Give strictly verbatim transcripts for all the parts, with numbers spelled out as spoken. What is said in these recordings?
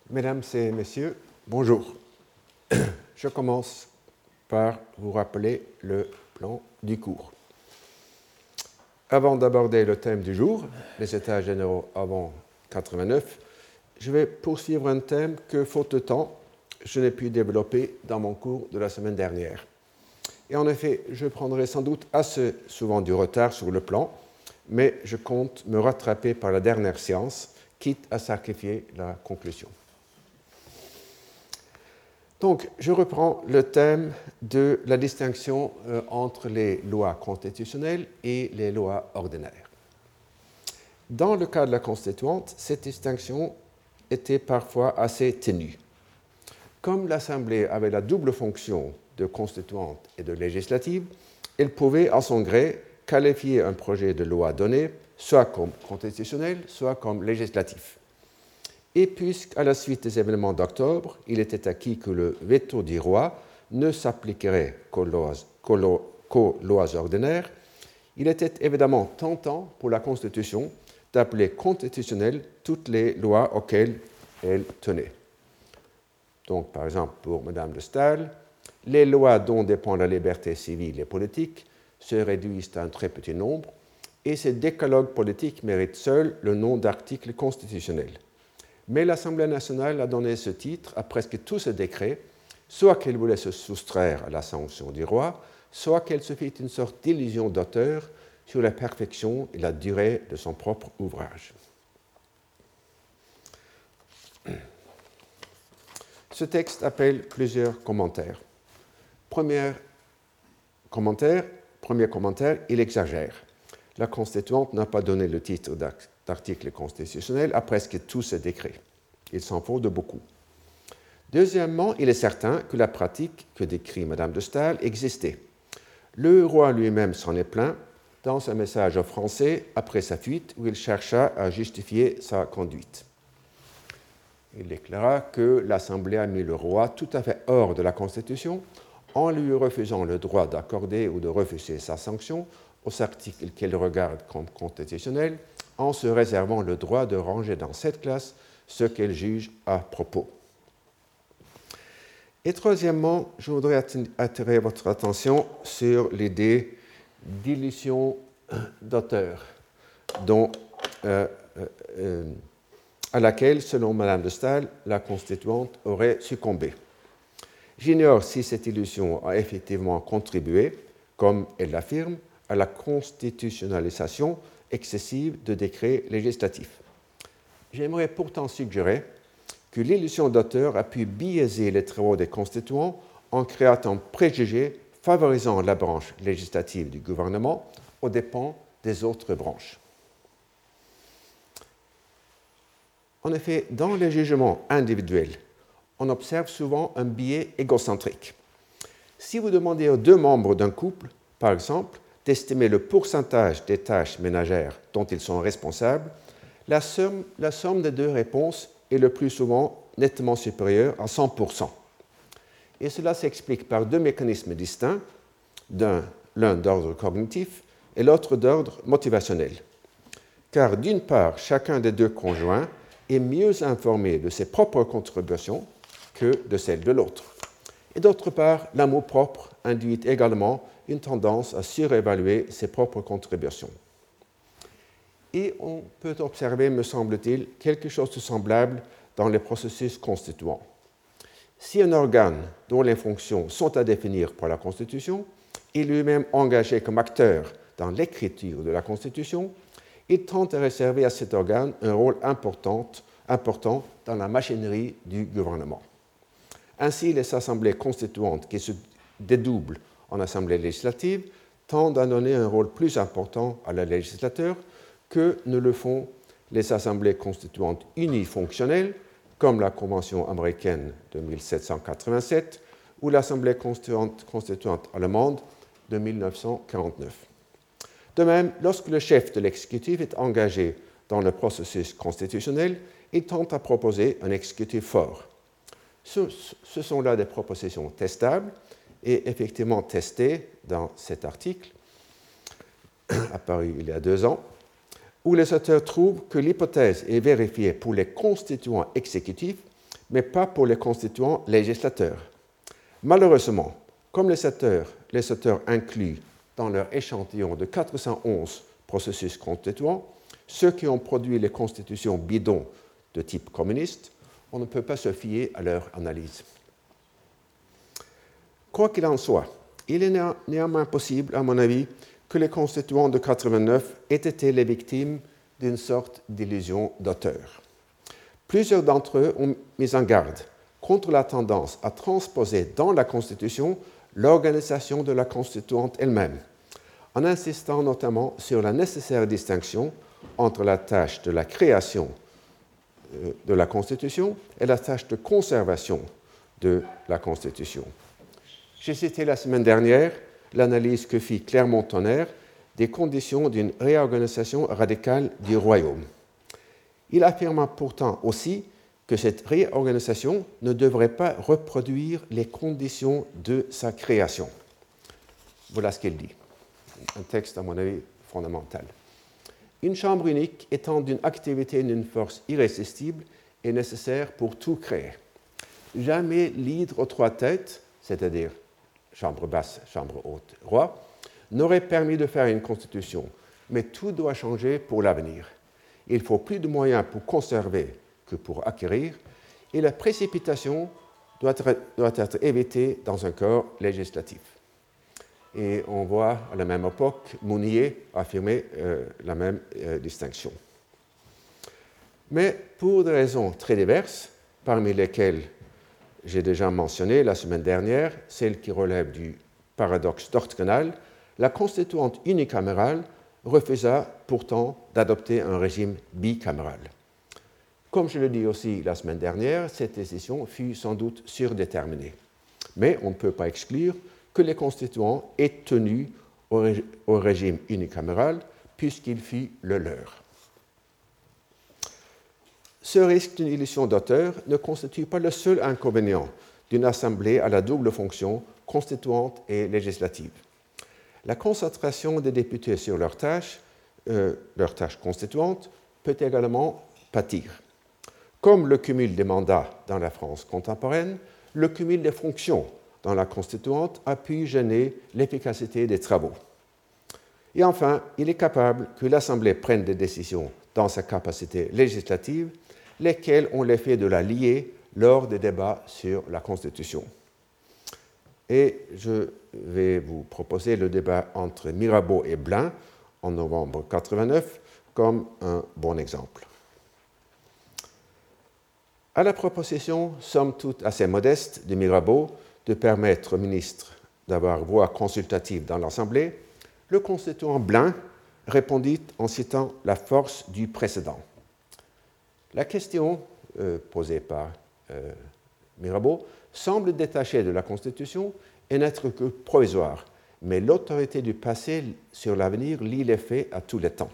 Mesdames et messieurs, bonjour. Je commence par vous rappeler le plan du cours. Avant d'aborder le thème du jour, les états généraux avant quatre-vingt-neuf, je vais poursuivre un thème que, faute de temps, je n'ai pu développer dans mon cours de la semaine dernière. Et en effet, je prendrai sans doute assez souvent du retard sur le plan, mais je compte me rattraper par la dernière séance, quitte à sacrifier la conclusion. Donc, je reprends le thème de la distinction euh, entre les lois constitutionnelles et les lois ordinaires. Dans le cas de la Constituante, cette distinction était parfois assez ténue. Comme l'Assemblée avait la double fonction de constituante et de législative, elle pouvait, à son gré, qualifier un projet de loi donné soit comme constitutionnel, soit comme législatif. Et puisqu'à la suite des événements d'octobre, il était acquis que le veto du roi ne s'appliquerait qu'aux lois, qu'aux lois ordinaires, il était évidemment tentant pour la Constitution d'appeler constitutionnelles toutes les lois auxquelles elle tenait. Donc, par exemple, pour Madame de Staël, les lois dont dépend la liberté civile et politique se réduisent à un très petit nombre, et ces décalogues politiques méritent seuls le nom d'articles constitutionnels. Mais l'Assemblée nationale a donné ce titre à presque tous ses décrets, soit qu'elle voulait se soustraire à la sanction du roi, soit qu'elle se fit une sorte d'illusion d'auteur sur la perfection et la durée de son propre ouvrage. Ce texte appelle plusieurs commentaires. Premier commentaire, premier commentaire, il exagère. La Constituante n'a pas donné le titre d'article constitutionnel à presque tous ses décrets. Il s'en faut de beaucoup. Deuxièmement, il est certain que la pratique que décrit Madame de Staël existait. Le roi lui-même s'en est plaint dans un message aux Français après sa fuite où il chercha à justifier sa conduite. Il déclara que l'Assemblée a mis le roi tout à fait hors de la Constitution en lui refusant le droit d'accorder ou de refuser sa sanction aux articles qu'elle regarde comme constitutionnels, en se réservant le droit de ranger dans cette classe ce qu'elle juge à propos. Et troisièmement, je voudrais attirer votre attention sur l'idée d'illusion d'auteur, dont, euh, euh, à laquelle, selon Madame de Staël, la Constituante aurait succombé. J'ignore si cette illusion a effectivement contribué, comme elle l'affirme, à la constitutionnalisation excessive de décrets législatifs. J'aimerais pourtant suggérer que l'illusion d'auteur a pu biaiser les travaux des constituants en créant un préjugé favorisant la branche législative du gouvernement aux dépens des autres branches. En effet, dans les jugements individuels, on observe souvent un biais égocentrique. Si vous demandez aux deux membres d'un couple, par exemple, d'estimer le pourcentage des tâches ménagères dont ils sont responsables, la somme, la somme des deux réponses est le plus souvent nettement supérieure à cent pour cent. Et cela s'explique par deux mécanismes distincts, d'un, l'un d'ordre cognitif et l'autre d'ordre motivationnel. Car d'une part, chacun des deux conjoints est mieux informé de ses propres contributions que de celles de l'autre. Et d'autre part, l'amour-propre induit également une tendance à surévaluer ses propres contributions. Et on peut observer, me semble-t-il, quelque chose de semblable dans les processus constituants. Si un organe dont les fonctions sont à définir par la Constitution est lui-même engagé comme acteur dans l'écriture de la Constitution, il tente à réserver à cet organe un rôle important, important dans la machinerie du gouvernement. Ainsi, les assemblées constituantes qui se dédoublent en assemblée législative tendent à donner un rôle plus important à la législateur que ne le font les assemblées constituantes unifonctionnelles, comme la Convention américaine de mille sept cent quatre-vingt-sept ou l'Assemblée constituante, constituante allemande de mille neuf cent quarante-neuf. De même, lorsque le chef de l'exécutif est engagé dans le processus constitutionnel, il tente à proposer un exécutif fort. Ce, ce sont là des propositions testables et effectivement testées dans cet article, apparu il y a deux ans, où les auteurs trouvent que l'hypothèse est vérifiée pour les constituants exécutifs, mais pas pour les constituants législateurs. Malheureusement, comme les auteurs, les auteurs incluent dans leur échantillon de quatre cent onze processus constituants ceux qui ont produit les constitutions bidons de type communiste, on ne peut pas se fier à leur analyse. Quoi qu'il en soit, il est néa- néanmoins possible, à mon avis, que les constituants de quatre-vingt-neuf aient été les victimes d'une sorte d'illusion d'auteur. Plusieurs d'entre eux ont mis en garde contre la tendance à transposer dans la Constitution l'organisation de la constituante elle-même, en insistant notamment sur la nécessaire distinction entre la tâche de la création de la Constitution et la tâche de conservation de la Constitution. J'ai cité la semaine dernière l'analyse que fit Clermont-Tonnerre des conditions d'une réorganisation radicale du royaume. Il affirma pourtant aussi que cette réorganisation ne devrait pas reproduire les conditions de sa création. Voilà ce qu'il dit. Un texte, à mon avis, fondamental. Une chambre unique étant d'une activité d'une force irrésistible et nécessaire pour tout créer. Jamais l'hydre aux trois têtes, c'est-à-dire chambre basse, chambre haute, roi, n'aurait permis de faire une constitution, mais tout doit changer pour l'avenir. Il faut plus de moyens pour conserver que pour acquérir, et la précipitation doit être, doit être évitée dans un corps législatif. Et on voit à la même époque Mounier affirmer euh, la même euh, distinction. Mais pour des raisons très diverses, parmi lesquelles j'ai déjà mentionné la semaine dernière, celle qui relève du paradoxe doctrinal, la constituante unicamérale refusa pourtant d'adopter un régime bicaméral. Comme je le dis aussi la semaine dernière, cette décision fut sans doute surdéterminée. Mais on ne peut pas exclure que les constituants aient tenu au, rég- au régime unicaméral puisqu'il fut le leur. Ce risque d'une illusion d'auteur ne constitue pas le seul inconvénient d'une assemblée à la double fonction constituante et législative. La concentration des députés sur leurs tâches, euh, leurs tâches constituantes peut également pâtir. Comme le cumul des mandats dans la France contemporaine, le cumul des fonctions dans la constituante a pu gêner l'efficacité des travaux. Et enfin, il est capable que l'Assemblée prenne des décisions dans sa capacité législative, lesquelles ont l'effet de la lier lors des débats sur la Constitution. Et je vais vous proposer le débat entre Mirabeau et Blain en novembre mille neuf cent quatre-vingt-neuf comme un bon exemple. À la proposition, somme toute assez modeste, de Mirabeau de permettre au ministre d'avoir voix consultative dans l'Assemblée, le constituant Blain répondit en citant la force du précédent. La question euh, posée par euh, Mirabeau semble détachée de la Constitution et n'être que provisoire, mais l'autorité du passé sur l'avenir lie les faits à tous les temps.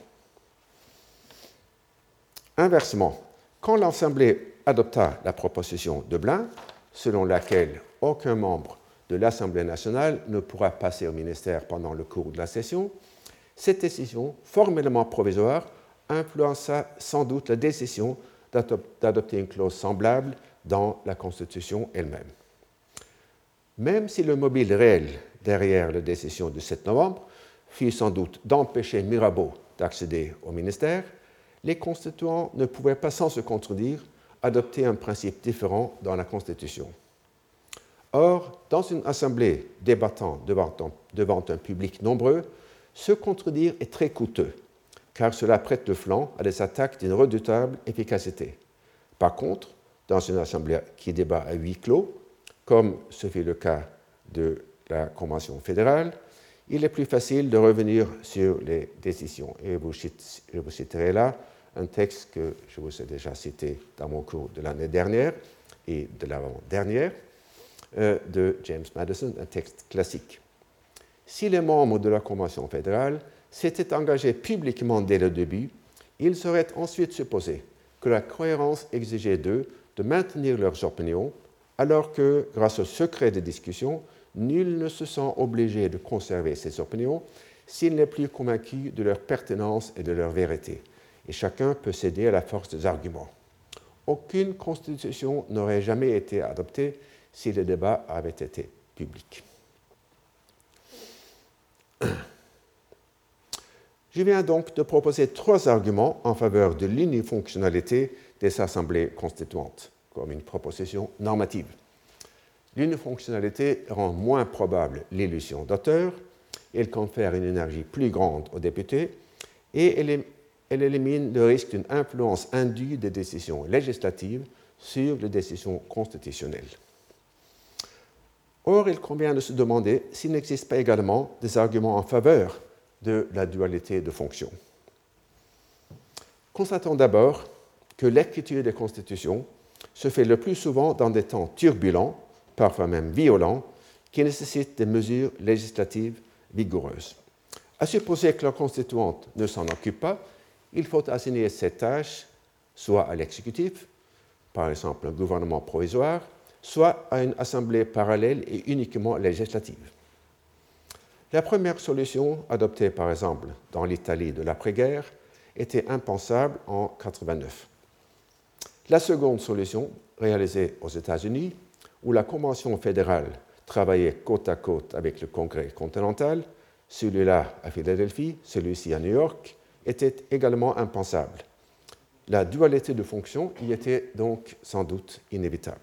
Inversement, quand l'Assemblée adopta la proposition de Blain, selon laquelle aucun membre de l'Assemblée nationale ne pourra passer au ministère pendant le cours de la session, cette décision, formellement provisoire, influença sans doute la décision d'adopter une clause semblable dans la Constitution elle-même. Même si le mobile réel derrière la décision du sept novembre fut sans doute d'empêcher Mirabeau d'accéder au ministère, les constituants ne pouvaient pas sans se contredire adopter un principe différent dans la Constitution. Or, dans une assemblée débattant devant un, devant un public nombreux, se contredire est très coûteux, car cela prête le flanc à des attaques d'une redoutable efficacité. Par contre, dans une assemblée qui débat à huis clos, comme ce fut le cas de la Convention fédérale, il est plus facile de revenir sur les décisions. Et je vous citerai là un texte que je vous ai déjà cité dans mon cours de l'année dernière et de l'avant-dernière, euh, de James Madison, un texte classique. Si les membres de la Convention fédérale s'étaient engagés publiquement dès le début, ils seraient ensuite supposés que la cohérence exigeait d'eux de maintenir leurs opinions, alors que, grâce au secret des discussions, nul ne se sent obligé de conserver ses opinions s'il n'est plus convaincu de leur pertinence et de leur vérité, et chacun peut céder à la force des arguments. aucune constitution n'aurait jamais été adoptée si le débat avait été public. Je viens donc de proposer trois arguments en faveur de l'unifonctionnalité des assemblées constituantes, comme une proposition normative. L'unifonctionnalité rend moins probable l'illusion d'auteur, elle confère une énergie plus grande aux députés et elle, elle élimine le risque d'une influence indue des décisions législatives sur les décisions constitutionnelles. Or, il convient de se demander s'il n'existe pas également des arguments en faveur de la dualité de fonctions. Constatons d'abord que l'écriture des constitutions se fait le plus souvent dans des temps turbulents, parfois même violents, qui nécessitent des mesures législatives vigoureuses. À supposer que la constituante ne s'en occupe pas, il faut assigner cette tâche soit à l'exécutif, par exemple un gouvernement provisoire, soit à une assemblée parallèle et uniquement législative. La première solution, adoptée par exemple dans l'Italie de l'après-guerre, était impensable en mille neuf cent quatre-vingt-neuf. La seconde solution, réalisée aux États-Unis, où la Convention fédérale travaillait côte à côte avec le Congrès continental, celui-là à Philadelphie, celui-ci à New York, était également impensable. La dualité de fonctions y était donc sans doute inévitable.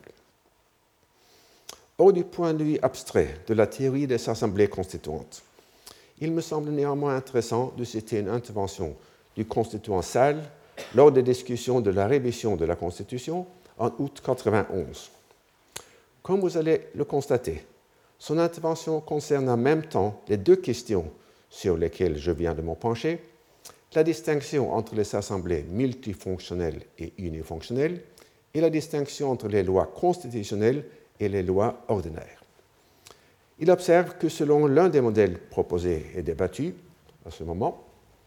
Or, du point de vue abstrait de la théorie des assemblées constituantes, il me semble néanmoins intéressant de citer une intervention du constituant Salle lors des discussions de la révision de la Constitution en août mille neuf cent quatre-vingt-onze. Comme vous allez le constater, son intervention concerne en même temps les deux questions sur lesquelles je viens de m'en pencher, la distinction entre les assemblées multifonctionnelles et unifonctionnelles et la distinction entre les lois constitutionnelles et les lois ordinaires. Il observe que selon l'un des modèles proposés et débattus à ce moment,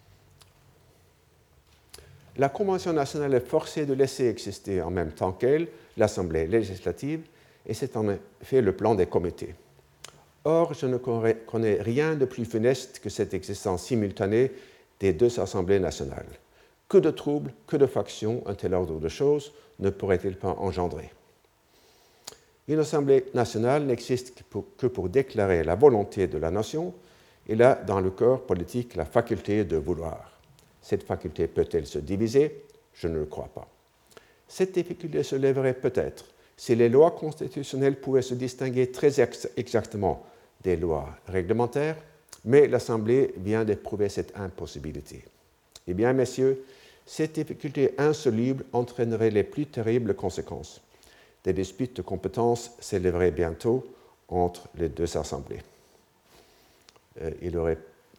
la Convention nationale est forcée de laisser exister en même temps qu'elle l'Assemblée législative, et c'est en effet le plan des comités. Or, je ne connais rien de plus funeste que cette existence simultanée des deux assemblées nationales. Que de troubles, que de factions un tel ordre de choses ne pourrait-il pas engendrer? Une assemblée nationale n'existe que pour, que pour déclarer la volonté de la nation. Elle a dans le corps politique la faculté de vouloir. Cette faculté peut-elle se diviser? Je ne le crois pas. Cette difficulté se lèverait peut-être si les lois constitutionnelles pouvaient se distinguer très ex- exactement des lois réglementaires, mais l'Assemblée vient d'éprouver cette impossibilité. Eh bien, messieurs, cette difficulté insoluble entraînerait les plus terribles conséquences. Des disputes de compétences s'élèveraient bientôt entre les deux assemblées. Euh, il, aurait...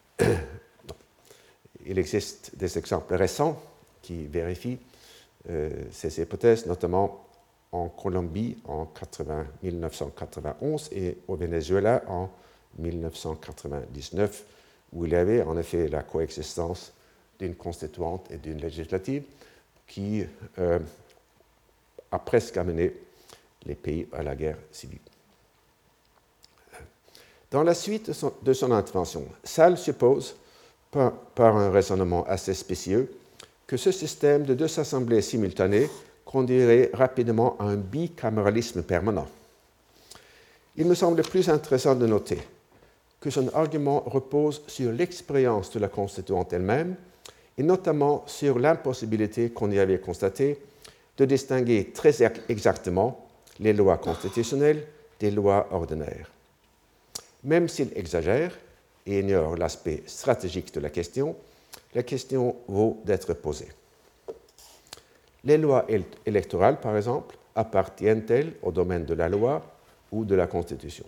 il existe des exemples récents qui vérifient euh, ces hypothèses, notamment en Colombie en mille neuf cent quatre-vingt-onze et au Venezuela en mille neuf cent quatre-vingt-dix-neuf, où il y avait en effet la coexistence d'une constituante et d'une législative qui euh, a presque amené les pays à la guerre civile. Dans la suite de son, de son intervention, Salle suppose, par, par un raisonnement assez spécieux, que ce système de deux assemblées simultanées conduirait rapidement à un bicaméralisme permanent. Il me semble plus intéressant de noter que son argument repose sur l'expérience de la constituante elle-même et notamment sur l'impossibilité qu'on y avait constatée de distinguer très exactement les lois constitutionnelles des lois ordinaires. Même s'il exagère et ignore l'aspect stratégique de la question, la question vaut d'être posée. Les lois électorales, par exemple, appartiennent-elles au domaine de la loi ou de la Constitution?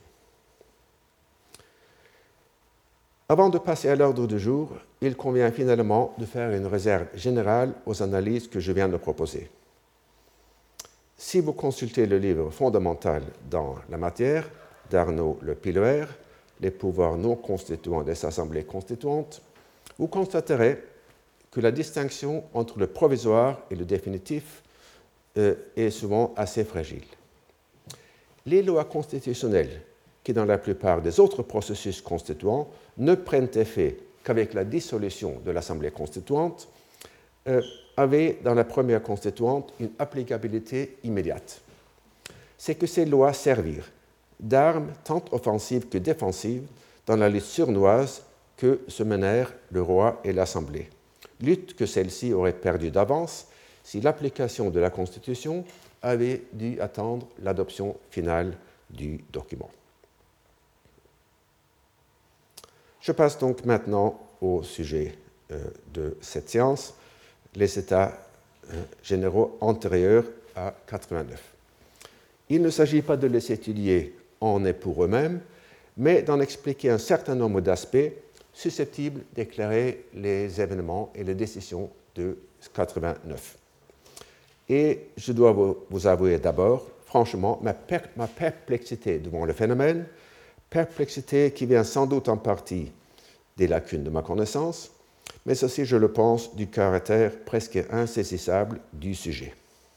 Avant de passer à l'ordre du jour, il convient finalement de faire une réserve générale aux analyses que je viens de proposer. Si vous consultez le livre fondamental dans la matière d'Arnaud Le Piloer, Les pouvoirs non constituants des assemblées constituantes, vous constaterez que la distinction entre le provisoire et le définitif euh, est souvent assez fragile. Les lois constitutionnelles, qui dans la plupart des autres processus constituants ne prennent effet qu'avec la dissolution de l'Assemblée constituante, euh, avaient, dans la première constituante, une applicabilité immédiate. C'est que ces lois servirent d'armes tant offensives que défensives dans la lutte sournoise que se menèrent le roi et l'Assemblée. Lutte que celle-ci aurait perdue d'avance si l'application de la Constitution avait dû attendre l'adoption finale du document. Je passe donc maintenant au sujet euh, de cette séance, les États euh, généraux antérieurs à quatre-vingt-neuf. Il ne s'agit pas de les étudier en et pour eux-mêmes, mais d'en expliquer un certain nombre d'aspects susceptibles d'éclairer les événements et les décisions de quatre-vingt-neuf. Et je dois vous, vous avouer d'abord, franchement, ma, per, ma perplexité devant le phénomène, perplexité qui vient sans doute en partie des lacunes de ma connaissance, mais aussi, je le pense, du caractère presque insaisissable du sujet.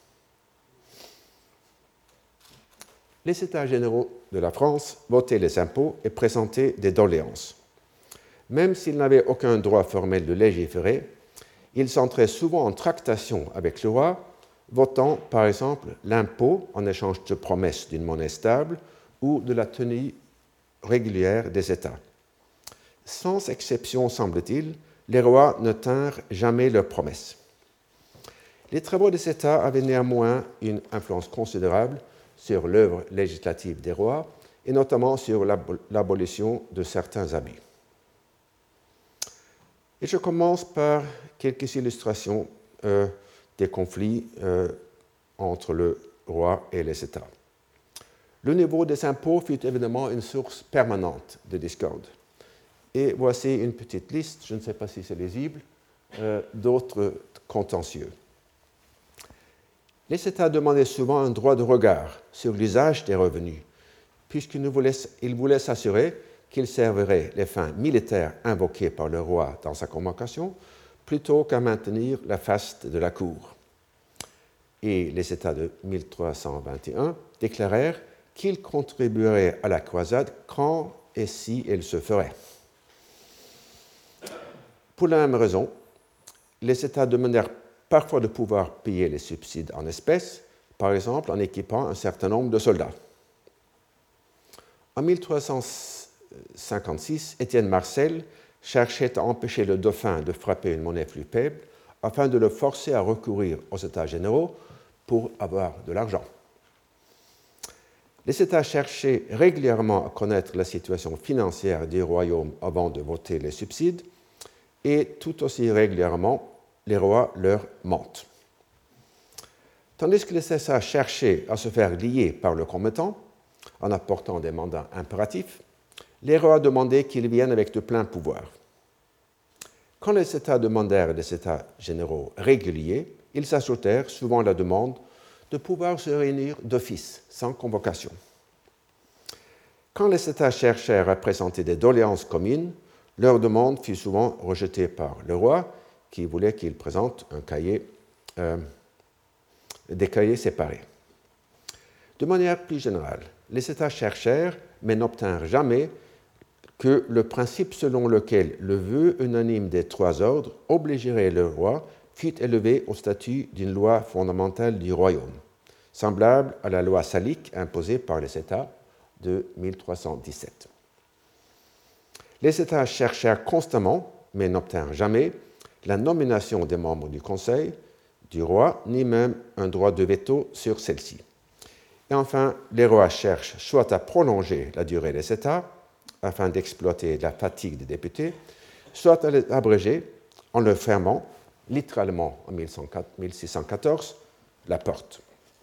Les États généraux de la France votaient les impôts et présentaient des doléances. Même s'ils n'avaient aucun droit formel de légiférer, ils entraient souvent en tractation avec le roi, votant par exemple l'impôt en échange de promesses d'une monnaie stable ou de la tenue régulière des États. Sans exception, semble-t-il, les rois ne tinrent jamais leurs promesses. Les travaux des États avaient néanmoins une influence considérable sur l'œuvre législative des rois et notamment sur l'abolition de certains abus. Et je commence par quelques illustrations euh, des conflits euh, entre le roi et les États. Le niveau des impôts fut évidemment une source permanente de discorde. Et voici une petite liste, je ne sais pas si c'est lisible, euh, d'autres contentieux. Les États demandaient souvent un droit de regard sur l'usage des revenus, puisqu'ils voulaient, voulaient s'assurer qu'ils serviraient les fins militaires invoquées par le roi dans sa convocation, plutôt qu'à maintenir la faste de la cour. Et les États de mille trois cent vingt et un déclarèrent qu'ils contribueraient à la croisade quand et si elle se ferait. Pour la même raison, les États demandèrent parfois de pouvoir payer les subsides en espèces, par exemple en équipant un certain nombre de soldats. En mille trois cent cinquante-six, Étienne Marcel cherchait à empêcher le dauphin de frapper une monnaie plus faible afin de le forcer à recourir aux États généraux pour avoir de l'argent. Les États cherchaient régulièrement à connaître la situation financière du royaume avant de voter les subsides, et tout aussi régulièrement, les rois leur mentent. Tandis que les États cherchaient à se faire lier par le commettant, en apportant des mandats impératifs, les rois demandaient qu'ils viennent avec de pleins pouvoirs. Quand les États demandèrent des États généraux réguliers, ils ajoutèrent souvent la demande de pouvoir se réunir d'office, sans convocation. Quand les États cherchèrent à présenter des doléances communes, leur demande fut souvent rejetée par le roi, qui voulait qu'ils présentent un cahier, euh, des cahiers séparés. De manière plus générale, les États cherchèrent, mais n'obtinrent jamais, que le principe selon lequel le vœu unanime des trois ordres obligerait le roi fut élevé au statut d'une loi fondamentale du royaume, semblable à la loi salique imposée par les États de mille trois cent dix-sept. Les États cherchèrent constamment, mais n'obtinrent jamais, la nomination des membres du Conseil, du roi, ni même un droit de veto sur celle-ci. Et enfin, les rois cherchent soit à prolonger la durée des États, afin d'exploiter la fatigue des députés, soit à les abréger en leur fermant, littéralement en mille six cent quatorze, la porte.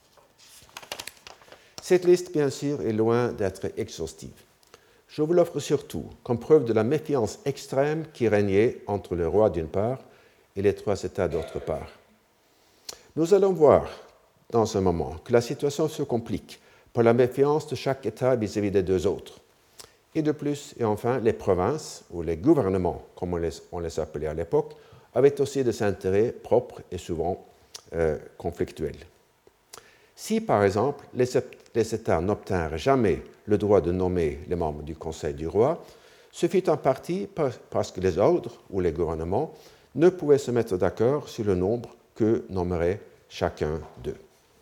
Cette liste, bien sûr, est loin d'être exhaustive. Je vous l'offre surtout comme preuve de la méfiance extrême qui régnait entre le roi d'une part et les trois États d'autre part. Nous allons voir dans un moment que la situation se complique par la méfiance de chaque État vis-à-vis des deux autres. Et de plus, et enfin, les provinces, ou les gouvernements, comme on les, on les appelait à l'époque, avaient aussi des intérêts propres et souvent euh, conflictuels. Si, par exemple, les, les États n'obtinrent jamais le droit de nommer les membres du Conseil du roi, ce fut en partie parce que les ordres ou les gouvernements ne pouvaient se mettre d'accord sur le nombre que nommerait chacun d'eux.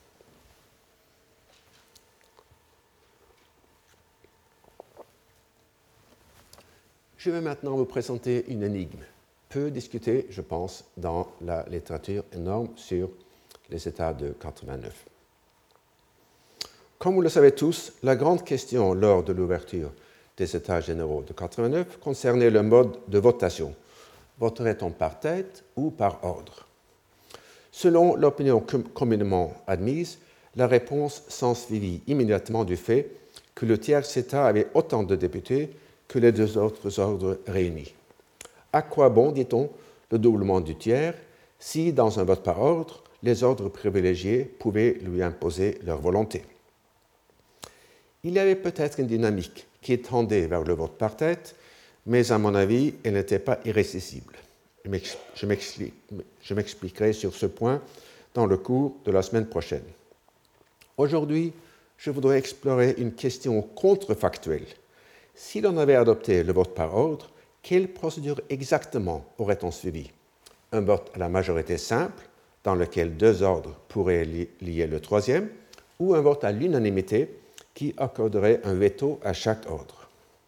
Je vais maintenant vous présenter une énigme, peu discutée, je pense, dans la littérature énorme sur les États de quatre-vingt-neuf. Comme vous le savez tous, la grande question lors de l'ouverture des États généraux de quatre-vingt-neuf concernait le mode de votation. Voterait-on par tête ou par ordre? Selon l'opinion communément admise, la réponse s'ensuivit immédiatement du fait que le tiers État avait autant de députés que les deux autres ordres réunis. À quoi bon, dit-on, le doublement du tiers si, dans un vote par ordre, les ordres privilégiés pouvaient lui imposer leur volonté? Il y avait peut-être une dynamique qui tendait vers le vote par tête, mais à mon avis, elle n'était pas irrésistible. Je m'expliquerai sur ce point dans le cours de la semaine prochaine. Aujourd'hui, je voudrais explorer une question contrefactuelle. Si l'on avait adopté le vote par ordre, quelle procédure exactement aurait-on suivi? Un vote à la majorité simple, dans lequel deux ordres pourraient lier le troisième, ou un vote à l'unanimité qui accorderait un veto à chaque ordre?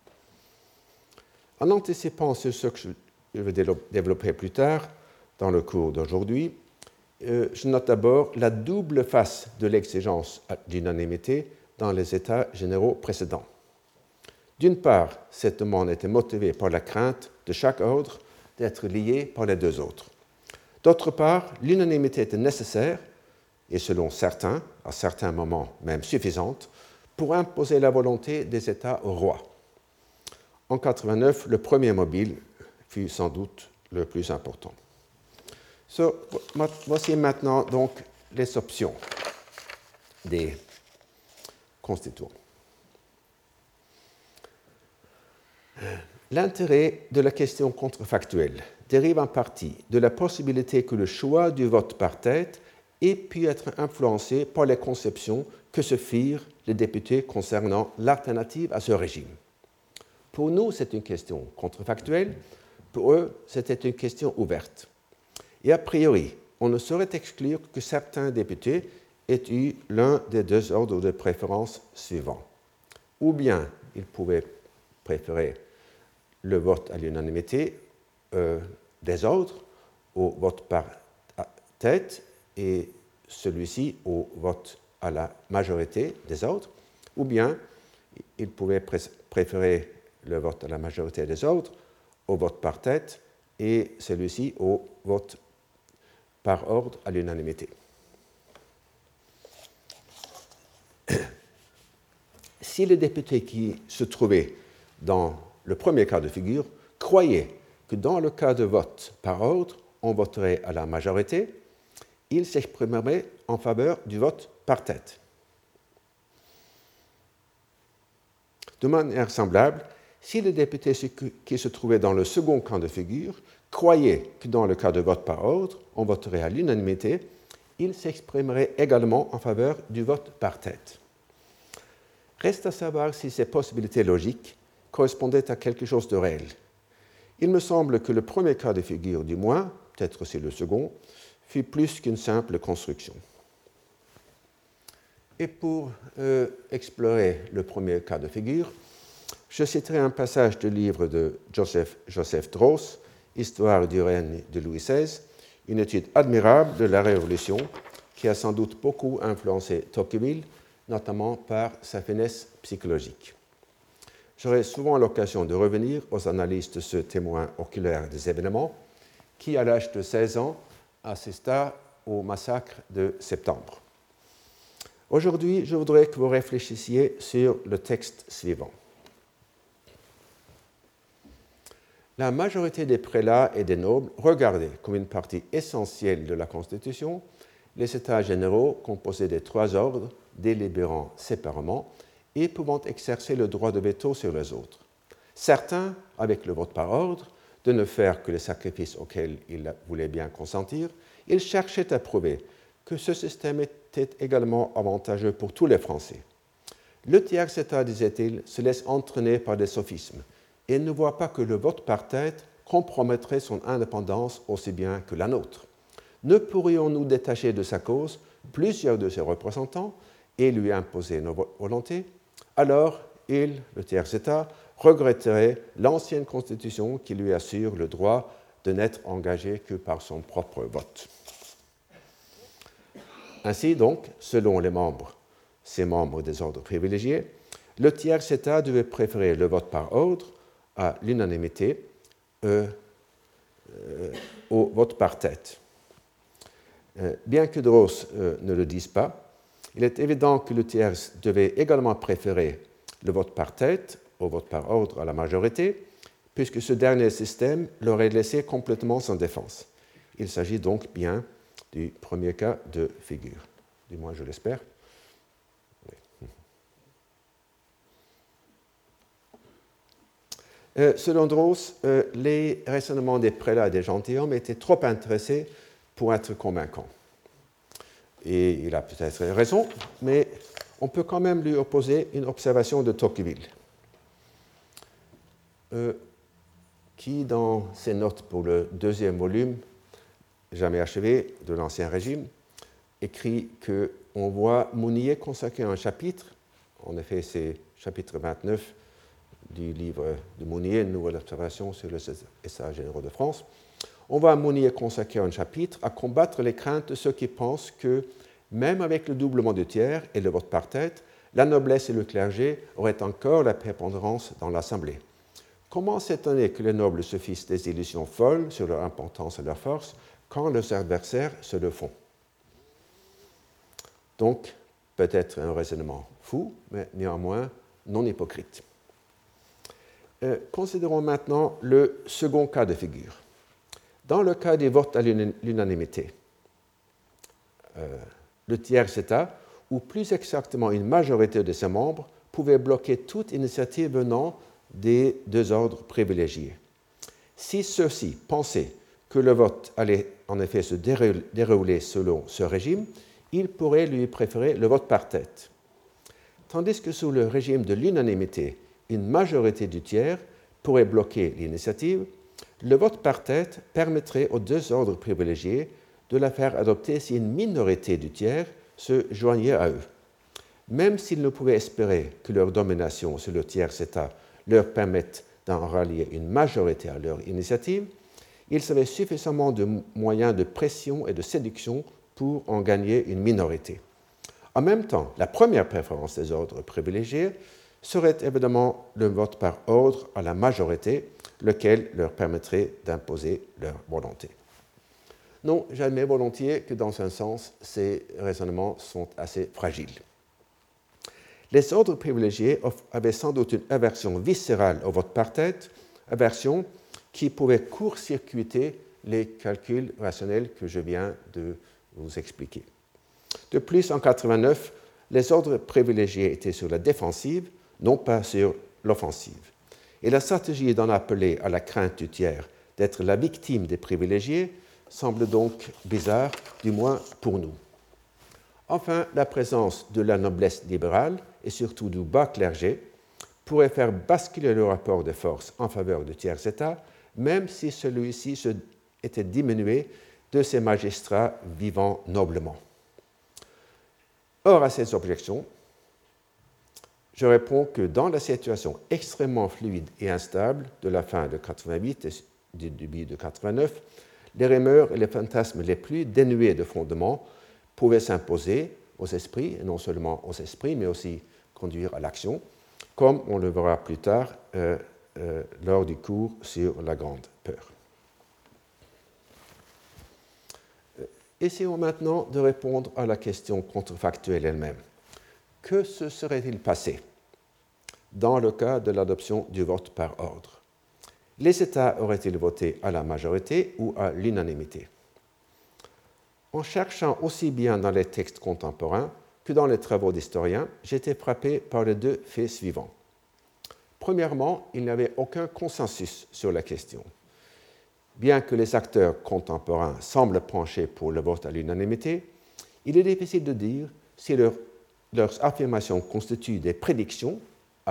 En anticipant sur ce que je vais développer plus tard dans le cours d'aujourd'hui, euh, je note d'abord la double face de l'exigence d'unanimité dans les États généraux précédents. D'une part, cette demande était motivée par la crainte de chaque ordre d'être lié par les deux autres. D'autre part, l'unanimité était nécessaire, et selon certains, à certains moments même suffisante, pour imposer la volonté des États au roi. En quatre-vingt-neuf, le premier mobile fut sans doute le plus important. So, voici maintenant donc les options des constituants. L'intérêt de la question contrefactuelle dérive en partie de la possibilité que le choix du vote par tête ait pu être influencé par les conceptions que se firent les députés concernant l'alternative à ce régime. Pour nous, c'est une question contrefactuelle. Pour eux, c'était une question ouverte. Et a priori, on ne saurait exclure que certains députés aient eu l'un des deux ordres de préférence suivants. Ou bien ils pouvaient préférer le vote à l'unanimité euh, des ordres au vote par tête et celui-ci au vote à la majorité des ordres, ou bien ils pouvaient pré- préférer le vote à la majorité des ordres au vote par tête et celui-ci au vote par ordre à l'unanimité. Si les députés qui se trouvaient dans le premier cas de figure croyaient que dans le cas de vote par ordre, on voterait à la majorité, ils s'exprimeraient en faveur du vote par tête. De manière semblable, si les députés qui se trouvaient dans le second cas de figure croyaient que dans le cas de vote par ordre, on voterait à l'unanimité, ils s'exprimeraient également en faveur du vote par tête. Reste à savoir si ces possibilités logiques correspondaient à quelque chose de réel. Il me semble que le premier cas de figure, du moins, peut-être aussi le second, fut plus qu'une simple construction. Et pour euh, explorer le premier cas de figure, je citerai un passage du livre de Joseph, Joseph Droz, Histoire du règne de Louis seize, une étude admirable de la Révolution qui a sans doute beaucoup influencé Tocqueville, notamment par sa finesse psychologique. J'aurai souvent l'occasion de revenir aux analyses de ce témoin oculaire des événements qui, à l'âge de seize ans, assista au massacre de septembre. Aujourd'hui, je voudrais que vous réfléchissiez sur le texte suivant. La majorité des prélats et des nobles regardaient comme une partie essentielle de la Constitution les États généraux composés des trois ordres délibérant séparément et pouvant exercer le droit de veto sur les autres. Certains, avec le vote par ordre, de ne faire que les sacrifices auxquels ils voulaient bien consentir, ils cherchaient à prouver que ce système était également avantageux pour tous les Français. Le tiers État, disait-il, se laisse entraîner par des sophismes et ne voit pas que le vote par tête compromettrait son indépendance aussi bien que la nôtre. ne pourrions-nous détacher de sa cause plusieurs de ses représentants et lui imposer nos volontés? Alors, il, le tiers-État, regretterait l'ancienne Constitution qui lui assure le droit de n'être engagé que par son propre vote. Ainsi donc, selon les membres, ces membres des ordres privilégiés, le tiers-État devait préférer le vote par ordre à l'unanimité euh, euh, au vote par tête. Euh, bien que Droz euh, ne le dise pas, il est évident que le tiers devait également préférer le vote par tête au vote par ordre à la majorité, puisque ce dernier système l'aurait laissé complètement sans défense. Il s'agit donc bien du premier cas de figure, du moins je l'espère. Oui. Euh, selon Droz, euh, les raisonnements des prélats et des gentilshommes étaient trop intéressés pour être convaincants. Et il a peut-être raison, mais on peut quand même lui opposer une observation de Tocqueville, euh, qui, dans ses notes pour le deuxième volume, jamais achevé, de l'Ancien Régime, écrit qu'on voit Mounier consacrer un chapitre, en effet c'est chapitre vingt-neuf du livre de Mounier, Une nouvelle observation sur les États généraux de France, on voit Mounier consacrer un chapitre à combattre les craintes de ceux qui pensent que, même avec le doublement du tiers et le vote par tête, la noblesse et le clergé auraient encore la prépondérance dans l'Assemblée. Comment s'étonner que les nobles se fissent des illusions folles sur leur importance et leur force quand leurs adversaires se le font? Donc, peut-être un raisonnement fou, mais néanmoins non hypocrite. Euh, considérons maintenant le second cas de figure. Dans le cas des votes à l'unanimité, euh, le tiers-État, ou plus exactement une majorité de ses membres, pouvait bloquer toute initiative venant des deux ordres privilégiés. Si ceux-ci pensaient que le vote allait en effet se dérouler selon ce régime, ils pourraient lui préférer le vote par tête. Tandis que sous le régime de l'unanimité, une majorité du tiers pourrait bloquer l'initiative, le vote par tête permettrait aux deux ordres privilégiés de la faire adopter si une minorité du tiers se joignait à eux. Même s'ils ne pouvaient espérer que leur domination sur le tiers-État leur permette d'en rallier une majorité à leur initiative, ils avaient suffisamment de moyens de pression et de séduction pour en gagner une minorité. En même temps, la première préférence des ordres privilégiés serait évidemment le vote par ordre à la majorité, lequel leur permettrait d'imposer leur volonté. Non, j'admets volontiers que dans un sens, ces raisonnements sont assez fragiles. Les ordres privilégiés avaient sans doute une aversion viscérale au vote par tête, aversion qui pouvait court-circuiter les calculs rationnels que je viens de vous expliquer. De plus, en quatre-vingt-neuf, les ordres privilégiés étaient sur la défensive, non pas sur l'offensive. Et la stratégie d'en appeler à la crainte du tiers d'être la victime des privilégiés semble donc bizarre, du moins pour nous. Enfin, la présence de la noblesse libérale et surtout du bas clergé pourrait faire basculer le rapport de force en faveur du tiers-État, même si celui-ci se était diminué de ses magistrats vivant noblement. Or, à ces objections, je réponds que dans la situation extrêmement fluide et instable de la fin de quatre-vingt-huit et du début de quatre-vingt-neuf, les rumeurs et les fantasmes les plus dénués de fondement pouvaient s'imposer aux esprits, et non seulement aux esprits, mais aussi conduire à l'action, comme on le verra plus tard euh, euh, lors du cours sur la grande peur. Essayons maintenant de répondre à la question contrefactuelle elle-même. Que se serait-il passé dans le cas de l'adoption du vote par ordre? Les États auraient-ils voté à la majorité ou à l'unanimité? En cherchant aussi bien dans les textes contemporains que dans les travaux d'historiens, j'ai été frappé par les deux faits suivants. Premièrement, il n'y avait aucun consensus sur la question. Bien que les acteurs contemporains semblent pencher pour le vote à l'unanimité, il est difficile de dire si leur, leurs affirmations constituent des prédictions à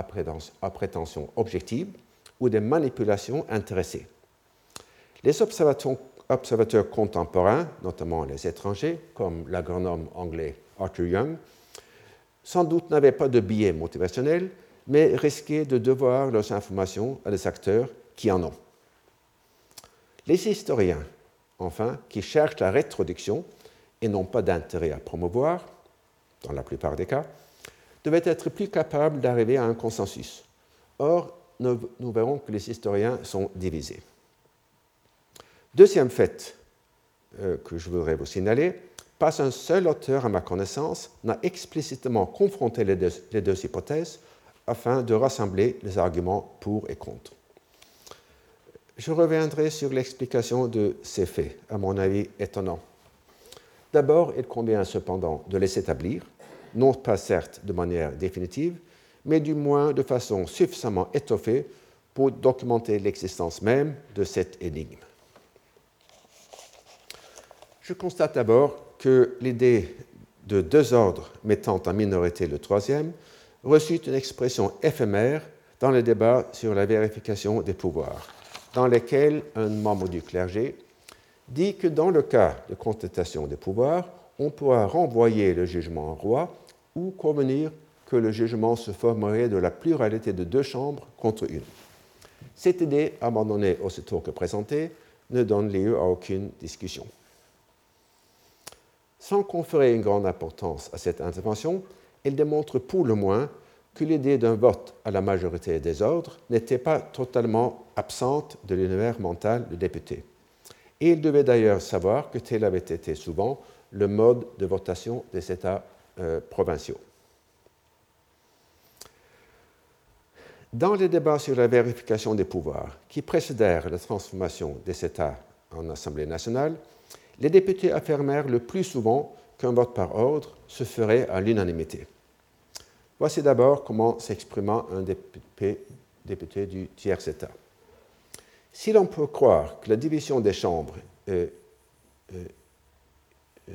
prétention objective ou des manipulations intéressées. Les observations observateurs contemporains, notamment les étrangers, comme l'agronome anglais Arthur Young, sans doute n'avaient pas de biais motivationnel, mais risquaient de devoir leurs informations à des acteurs qui en ont. Les historiens, enfin, qui cherchent la rétroduction et n'ont pas d'intérêt à promouvoir, dans la plupart des cas, devaient être plus capables d'arriver à un consensus. Or, nous, nous verrons que les historiens sont divisés. Deuxième fait euh, que je voudrais vous signaler, pas un seul auteur, à ma connaissance, n'a explicitement confronté les deux, les deux hypothèses afin de rassembler les arguments pour et contre. Je reviendrai sur l'explication de ces faits, à mon avis étonnants. D'abord, il convient cependant de les établir, non pas certes de manière définitive, mais du moins de façon suffisamment étoffée pour documenter l'existence même de cette énigme. Je constate d'abord que l'idée de deux ordres mettant en minorité le troisième reçut une expression éphémère dans le débat sur la vérification des pouvoirs, dans lesquels un membre du clergé dit que dans le cas de contestation des pouvoirs, on pourra renvoyer le jugement au roi ou convenir que le jugement se formerait de la pluralité de deux chambres contre une. Cette idée, abandonnée aussitôt que présentée, ne donne lieu à aucune discussion. Sans conférer une grande importance à cette intervention, elle démontre pour le moins que l'idée d'un vote à la majorité des ordres n'était pas totalement absente de l'univers mental du député. Et il devait d'ailleurs savoir que tel avait été souvent le mode de votation des États euh, provinciaux. Dans les débats sur la vérification des pouvoirs qui précédèrent la transformation des États en Assemblée nationale, les députés affirmèrent le plus souvent qu'un vote par ordre se ferait à l'unanimité. Voici d'abord comment s'exprima un député, député du tiers État. Si l'on peut croire que la division des chambres euh, euh, euh,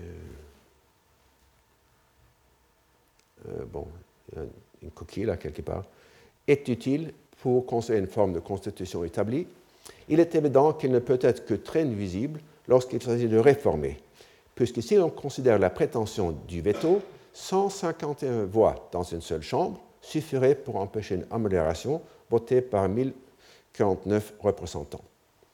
euh, bon, il y a une coquille là quelque part, est utile pour construire une forme de constitution établie, il est évident qu'il ne peut être que très nuisible lorsqu'il s'agit de réformer, puisque si l'on considère la prétention du veto, cent cinquante et un voix dans une seule chambre suffiraient pour empêcher une amélioration votée par mille quarante-neuf représentants.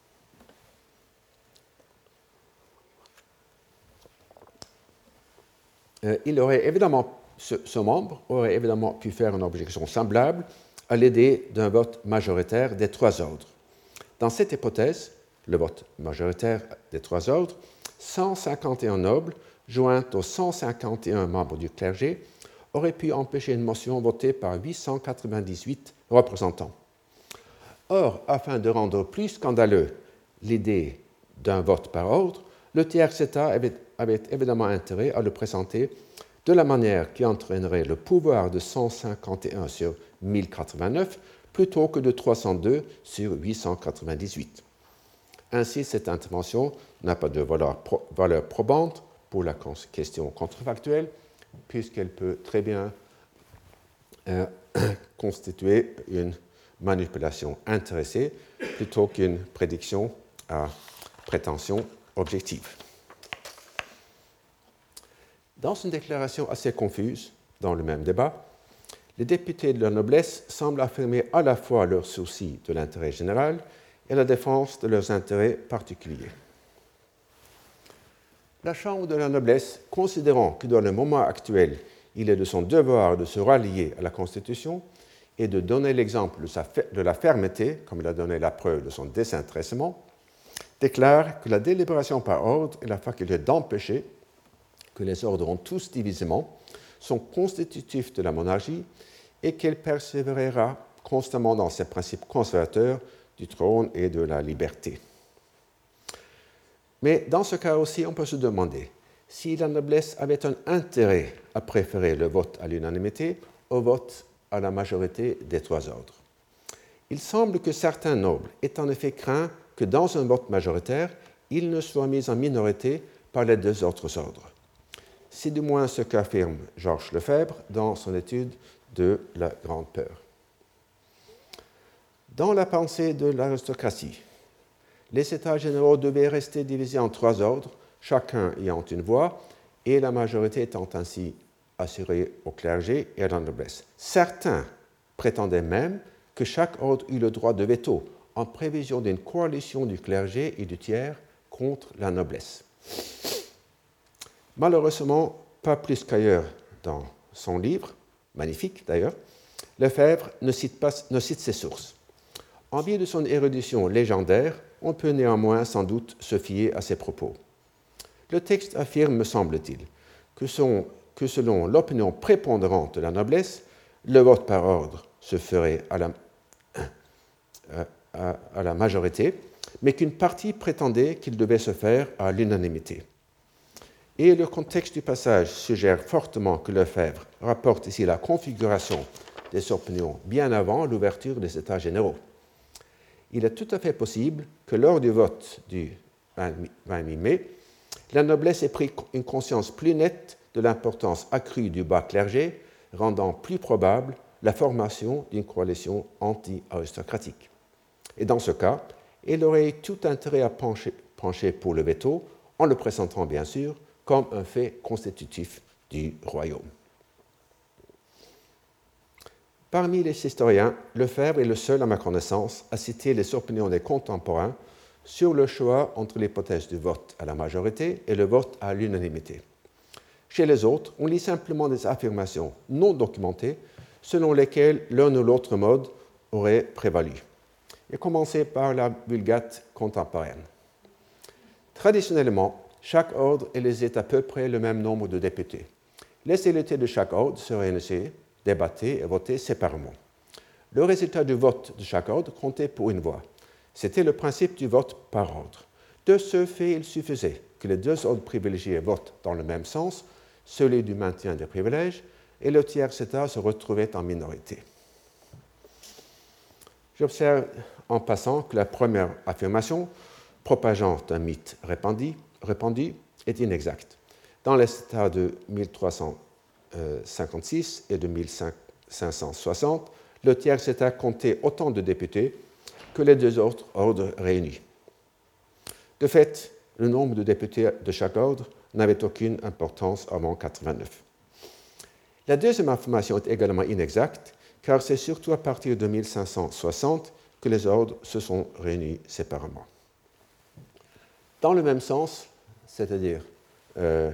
Euh, il aurait évidemment, ce, ce membre aurait évidemment pu faire une objection semblable à l'idée d'un vote majoritaire des trois ordres. Dans cette hypothèse, le vote majoritaire des trois ordres, cent cinquante et un nobles, joints aux cent cinquante et un membres du clergé, auraient pu empêcher une motion votée par huit cent quatre-vingt-dix-huit représentants. Or, afin de rendre plus scandaleux l'idée d'un vote par ordre, le tiers État avait, avait évidemment intérêt à le présenter de la manière qui entraînerait le pouvoir de cent cinquante et un sur mille quatre-vingt-neuf plutôt que de trois cent deux sur huit cent quatre-vingt-dix-huit. Ainsi, cette intervention n'a pas de valeur, pro, valeur probante pour la question contrefactuelle, puisqu'elle peut très bien euh, constituer une manipulation intéressée plutôt qu'une prédiction à prétention objective. Dans une déclaration assez confuse, dans le même débat, les députés de la noblesse semblent affirmer à la fois leur souci de l'intérêt général et la défense de leurs intérêts particuliers. La Chambre de la noblesse, considérant que dans le moment actuel, il est de son devoir de se rallier à la Constitution et de donner l'exemple de, sa, de la fermeté, comme il a donné la preuve de son désintéressement, déclare que la délibération par ordre et la faculté d'empêcher que les ordres ont tous divisément sont constitutifs de la monarchie et qu'elle persévérera constamment dans ses principes conservateurs du trône et de la liberté. Mais dans ce cas aussi, on peut se demander si la noblesse avait un intérêt à préférer le vote à l'unanimité au vote à la majorité des trois ordres. Il semble que certains nobles aient en effet craint que dans un vote majoritaire, il ne soit mis en minorité par les deux autres ordres. C'est du moins ce qu'affirme Georges Lefebvre dans son étude de la Grande Peur. Dans la pensée de l'aristocratie, les États généraux devaient rester divisés en trois ordres, chacun ayant une voix, et la majorité étant ainsi assurée au clergé et à la noblesse. Certains prétendaient même que chaque ordre eut le droit de veto, en prévision d'une coalition du clergé et du tiers contre la noblesse. Malheureusement, pas plus qu'ailleurs dans son livre, magnifique d'ailleurs, Lefebvre ne cite, pas, ne cite ses sources. En vue de son érudition légendaire, on peut néanmoins sans doute se fier à ses propos. Le texte affirme, me semble-t-il, que, son, que selon l'opinion prépondérante de la noblesse, le vote par ordre se ferait à la, à, à la majorité, mais qu'une partie prétendait qu'il devait se faire à l'unanimité. Et le contexte du passage suggère fortement que Lefebvre rapporte ici la configuration des opinions bien avant l'ouverture des États généraux. Il est tout à fait possible que lors du vote du vingt-huit mai, la noblesse ait pris une conscience plus nette de l'importance accrue du bas clergé, rendant plus probable la formation d'une coalition anti-aristocratique. Et dans ce cas, elle aurait eu tout intérêt à pencher, pencher pour le veto, en le présentant bien sûr comme un fait constitutif du royaume. Parmi les historiens, Lefebvre est le seul, à ma connaissance, à citer les opinions des contemporains sur le choix entre l'hypothèse du vote à la majorité et le vote à l'unanimité. Chez les autres, on lit simplement des affirmations non documentées selon lesquelles l'un ou l'autre mode aurait prévalu. Et commencer par la Vulgate contemporaine. Traditionnellement, chaque ordre élisait à peu près le même nombre de députés. Les élités de chaque ordre se réunissaient, débattaient et votaient séparément. Le résultat du vote de chaque ordre comptait pour une voix. C'était le principe du vote par ordre. De ce fait, il suffisait que les deux ordres privilégiés votent dans le même sens, celui du maintien des privilèges, et le tiers État se retrouvait en minorité. J'observe en passant que la première affirmation, propageant un mythe répandu, répandu est inexacte. Dans les États de mille trois cent cinquante-six et de mille cinq cent soixante, le tiers État comptait autant de députés que les deux autres ordres réunis. De fait, le nombre de députés de chaque ordre n'avait aucune importance avant mille neuf cent quatre-vingt-neuf. La deuxième affirmation est également inexacte, car c'est surtout à partir de mille cinq cent soixante que les ordres se sont réunis séparément. Dans le même sens, c'est-à-dire euh,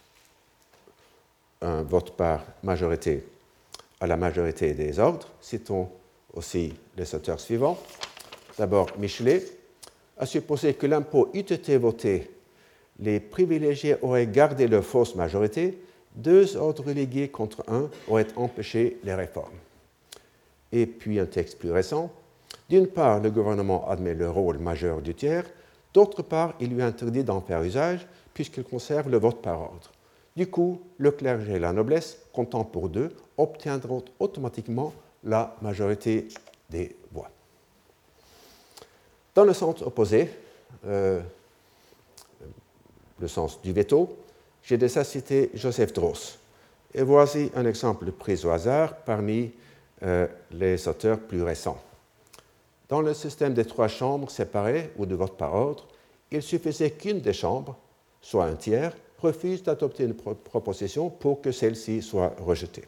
un vote par majorité à la majorité des ordres, citons aussi les auteurs suivants. D'abord, Michelet a supposé que l'impôt eût été voté, les privilégiés auraient gardé leur fausse majorité, deux ordres relégués contre un auraient empêché les réformes. Et puis un texte plus récent. D'une part, le gouvernement admet le rôle majeur du tiers, d'autre part, il lui interdit d'en faire usage puisqu'il conserve le vote par ordre. Du coup, le clergé et la noblesse, comptant pour deux, obtiendront automatiquement la majorité des voix. Dans le sens opposé, euh, le sens du veto, j'ai déjà cité Joseph Droz. Et voici un exemple pris au hasard parmi euh, les auteurs plus récents. Dans le système des trois chambres séparées ou de vote par ordre, il suffisait qu'une des chambres, soit un tiers, refuse d'adopter une pro- proposition pour que celle-ci soit rejetée.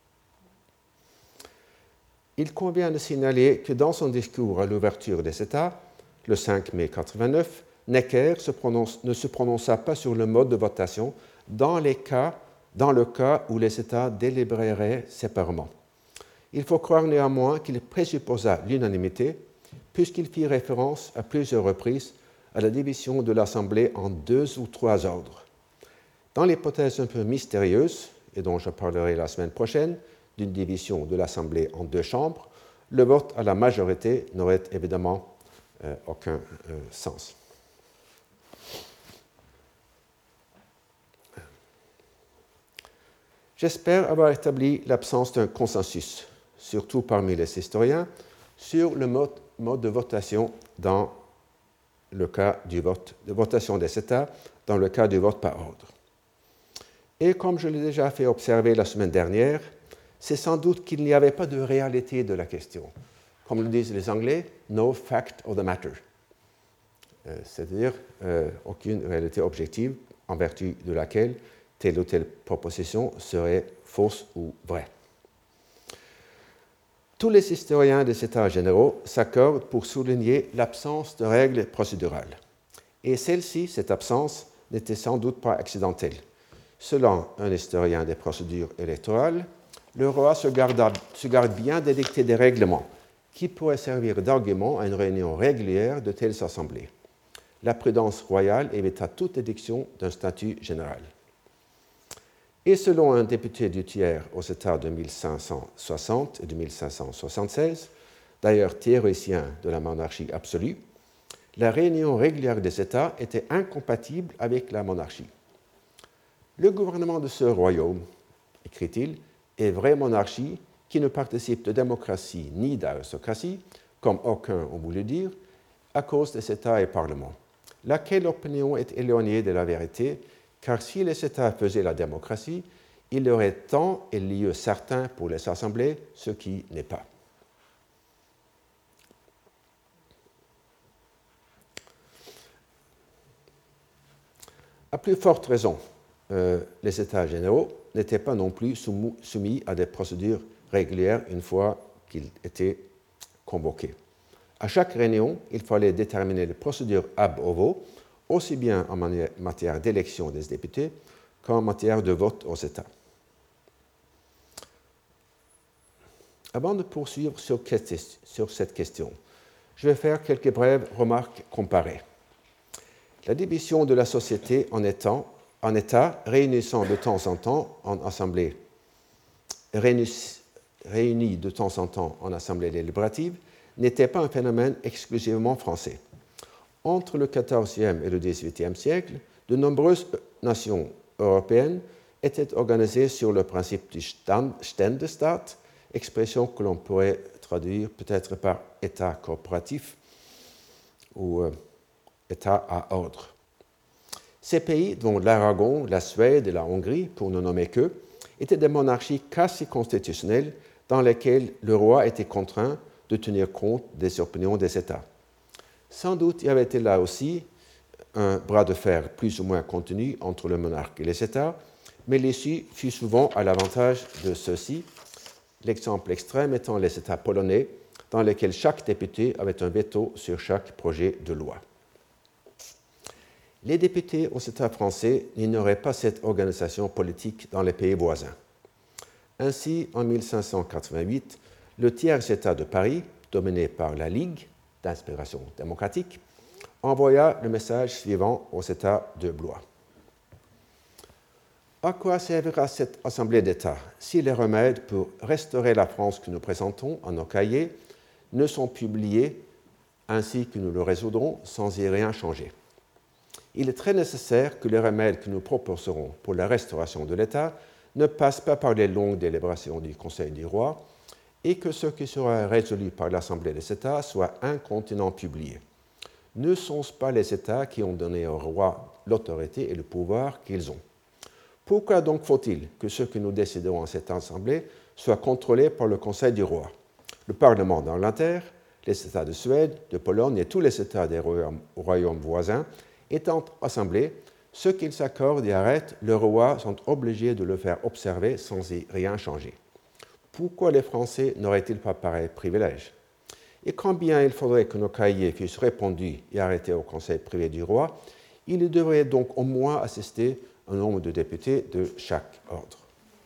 Il convient de signaler que dans son discours à l'ouverture des États, le cinq mai mille neuf cent quatre-vingt-neuf, Necker se prononce, ne se prononça pas sur le mode de votation dans, les cas, dans le cas où les États délibéreraient séparément. Il faut croire néanmoins qu'il présupposa l'unanimité, puisqu'il fit référence à plusieurs reprises à la division de l'Assemblée en deux ou trois ordres. Dans l'hypothèse un peu mystérieuse, et dont je parlerai la semaine prochaine, d'une division de l'Assemblée en deux chambres, le vote à la majorité n'aurait évidemment euh, aucun euh, sens. J'espère avoir établi l'absence d'un consensus, surtout parmi les historiens, sur le mode, mode de votation dans le cas du vote, de votation des États dans le cas du vote par ordre. Et comme je l'ai déjà fait observer la semaine dernière, c'est sans doute qu'il n'y avait pas de réalité de la question. Comme le disent les Anglais, no fact of the matter. euh, c'est-à-dire euh, aucune réalité objective en vertu de laquelle telle ou telle proposition serait fausse ou vraie. Tous les historiens des États généraux s'accordent pour souligner l'absence de règles procédurales. Et celle-ci, cette absence, n'était sans doute pas accidentelle. Selon un historien des procédures électorales, le roi se garde, se garde bien d'édicter des règlements qui pourraient servir d'argument à une réunion régulière de telles assemblées. La prudence royale évita toute édiction d'un statut général. Et selon un député du tiers aux États de mille cinq cent soixante et de mille cinq cent soixante-seize, d'ailleurs théoricien de la monarchie absolue, la réunion régulière des États était incompatible avec la monarchie. Le gouvernement de ce royaume, écrit-il, est vraie monarchie qui ne participe de démocratie ni d'aristocratie, comme aucuns ont voulu dire, à cause des États et parlements. Laquelle opinion est éloignée de la vérité, car si les États faisaient la démocratie, il y aurait temps et lieu certains pour les assemblées, ce qui n'est pas. À plus forte raison, euh, les États généraux n'étaient pas non plus soumou, soumis à des procédures régulières une fois qu'ils étaient convoqués. À chaque réunion, il fallait déterminer les procédures ab ovo, aussi bien en matière d'élection des députés qu'en matière de vote aux États. Avant de poursuivre sur, sur cette question, je vais faire quelques brèves remarques comparées. La division de la société en, étant, en États réunissant de temps en temps en assemblée, réunis, réunis de temps en temps en assemblée délibérative n'était pas un phénomène exclusivement français. Entre le quatorzième et le dix-huitième siècle, de nombreuses nations européennes étaient organisées sur le principe du Ständestaat, expression que l'on pourrait traduire peut-être par État coopératif ou euh, État à ordre. Ces pays, dont l'Aragon, la Suède et la Hongrie, pour ne nommer qu'eux, étaient des monarchies quasi constitutionnelles dans lesquelles le roi était contraint de tenir compte des opinions des États. Sans doute y avait-il là aussi un bras de fer plus ou moins contenu entre le monarque et les États, mais l'issue fut souvent à l'avantage de ceux-ci, l'exemple extrême étant les États polonais, dans lesquels chaque député avait un veto sur chaque projet de loi. Les députés aux États français n'ignoraient pas cette organisation politique dans les pays voisins. Ainsi, en mille cinq cent quatre-vingt-huit, le tiers-État de Paris, dominé par la Ligue d'inspiration démocratique, envoya le message suivant aux États de Blois. À quoi servira cette assemblée d'États si les remèdes pour restaurer la France que nous présentons en nos cahiers ne sont publiés ainsi que nous le résoudrons sans y rien changer? Il est très nécessaire que les remèdes que nous proposerons pour la restauration de l'État ne passent pas par les longues délibérations du Conseil du roi et que ce qui sera résolu par l'Assemblée des États soit incontinent publié. Ne sont-ce pas les États qui ont donné au roi l'autorité et le pouvoir qu'ils ont? Pourquoi donc faut-il que ce que nous décidons en cette Assemblée soit contrôlé par le Conseil du roi? Le Parlement d'Angleterre, les États de Suède, de Pologne et tous les États des royaumes, royaumes voisins étant assemblés, ceux qu'ils s'accordent et arrêtent, le roi sont obligés de le faire observer sans y rien changer. Pourquoi les Français n'auraient-ils pas pareil privilège? Et quand bien il faudrait que nos cahiers fussent répondus et arrêtés au Conseil privé du roi, il y devrait donc au moins assister un nombre de députés de chaque ordre.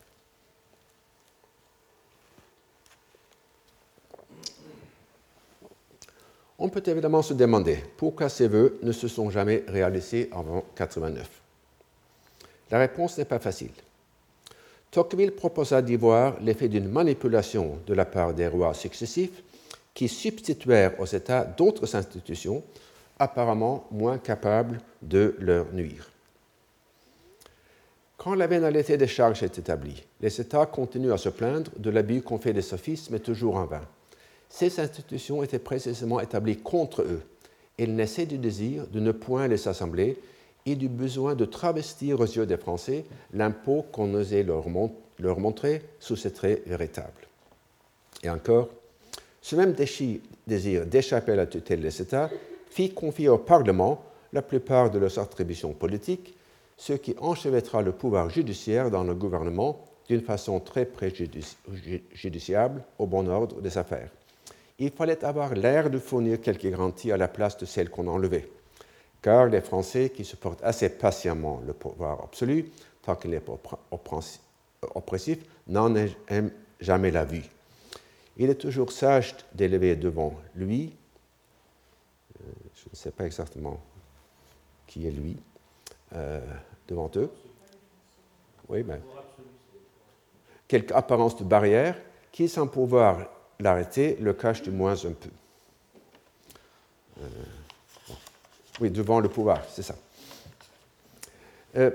On peut évidemment se demander pourquoi ces vœux ne se sont jamais réalisés avant mille neuf cent quatre-vingt-neuf. La réponse n'est pas facile. Tocqueville proposa d'y voir l'effet d'une manipulation de la part des rois successifs qui substituèrent aux États d'autres institutions apparemment moins capables de leur nuire. Quand la vénalité des charges est établie, les États continuent à se plaindre de l'abus qu'on fait des sophistes, mais toujours en vain. Ces institutions étaient précisément établies contre eux. Elles naissaient du désir de ne point les assembler et du besoin de travestir aux yeux des Français l'impôt qu'on osait leur, mon- leur montrer sous ses traits véritables. Et encore, ce même désir d'échapper à la tutelle des États fit confier au Parlement la plupart de leurs attributions politiques, ce qui enchevêtra le pouvoir judiciaire dans le gouvernement d'une façon très préjudiciable au bon ordre des affaires. Il fallait avoir l'air de fournir quelques garanties à la place de celles qu'on enlevait, car les Français, qui supportent assez patiemment le pouvoir absolu, tant qu'il n'est pas oppressif, n'en aiment jamais la vue. Il est toujours sage d'élever devant lui, euh, je ne sais pas exactement qui est lui, euh, devant eux, oui, ben, quelque apparence de barrière qui, sans pouvoir l'arrêter, le cache du moins un peu. Euh, bon. Oui, devant le pouvoir, c'est ça. Euh,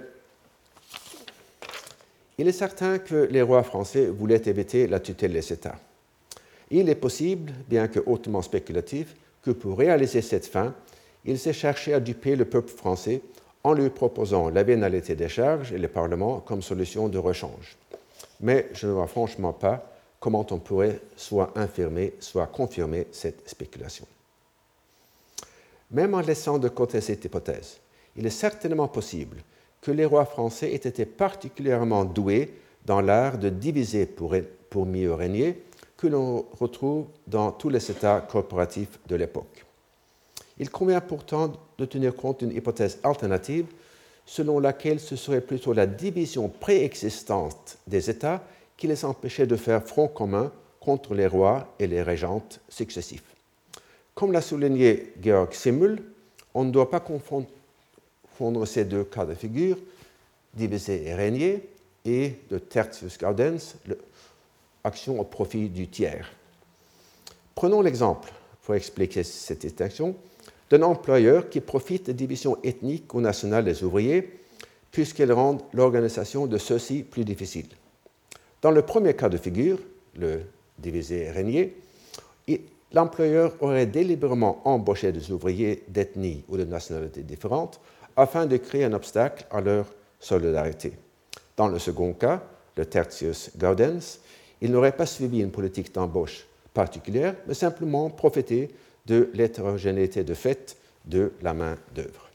il est certain que les rois français voulaient éviter la tutelle des États. Il est possible, bien que hautement spéculatif, que pour réaliser cette fin, il s'est cherché à duper le peuple français en lui proposant la vénalité des charges et le Parlement comme solution de rechange. Mais je ne vois franchement pas comment on pourrait soit infirmer, soit confirmer cette spéculation. Même en laissant de côté cette hypothèse, il est certainement possible que les rois français aient été particulièrement doués dans l'art de diviser pour, pour mieux régner, que l'on retrouve dans tous les États coopératifs de l'époque. Il convient pourtant de tenir compte d'une hypothèse alternative selon laquelle ce serait plutôt la division préexistante des États qui les empêchait de faire front commun contre les rois et les régentes successifs. Comme l'a souligné Georg Simmel, on ne doit pas confondre ces deux cas de figure, diviser et régner, et de tertius gaudens, action au profit du tiers. Prenons l'exemple, pour expliquer cette distinction, d'un employeur qui profite des divisions ethniques ou nationales des ouvriers, puisqu'elles rendent l'organisation de ceux-ci plus difficile. Dans le premier cas de figure, le diviser et régner, l'employeur aurait délibérément embauché des ouvriers d'ethnie ou de nationalité différentes afin de créer un obstacle à leur solidarité. Dans le second cas, le tertius gaudens, il n'aurait pas suivi une politique d'embauche particulière, mais simplement profité de l'hétérogénéité de fait de la main-d'œuvre.